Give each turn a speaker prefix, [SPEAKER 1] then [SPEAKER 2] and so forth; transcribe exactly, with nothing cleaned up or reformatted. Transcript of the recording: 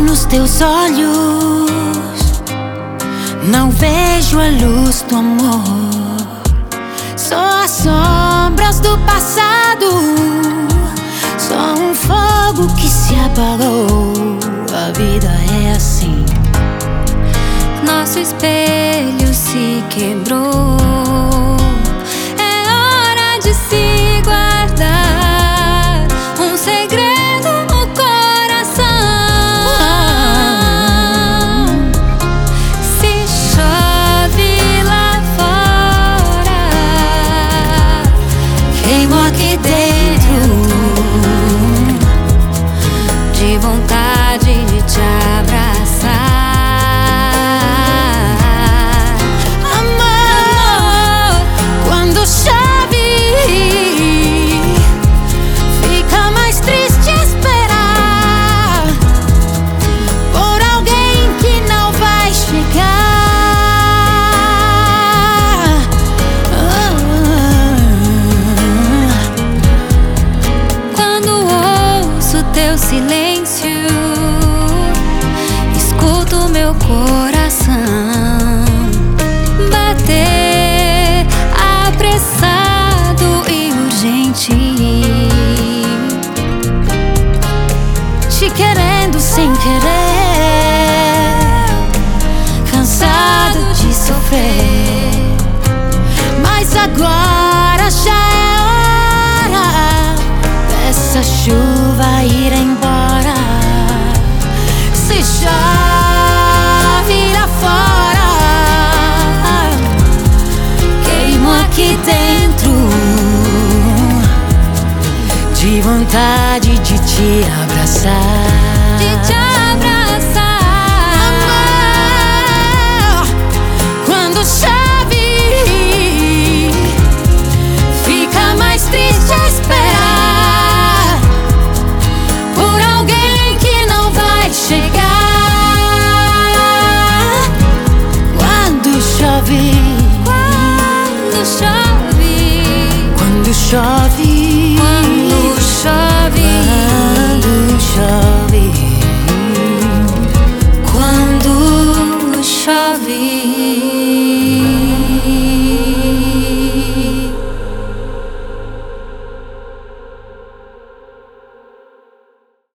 [SPEAKER 1] nos teus olhos, não vejo a luz do amor. Só as sombras do passado, só um fogo que se apagou. A vida é assim.
[SPEAKER 2] Nosso espelho se quebrou. É hora de se guardar um segredo no coração. Se chove lá fora,
[SPEAKER 1] queimo aqui dentro,
[SPEAKER 2] de vontade de te abraçar. Teu silêncio, escuto meu coração bater apressado e urgente,
[SPEAKER 1] te querendo sem querer, cansado de sofrer, mas agora já é hora dessa chuva ir embora. Se chove lá fora, queimo aqui dentro, de vontade de te abraçar.
[SPEAKER 2] De te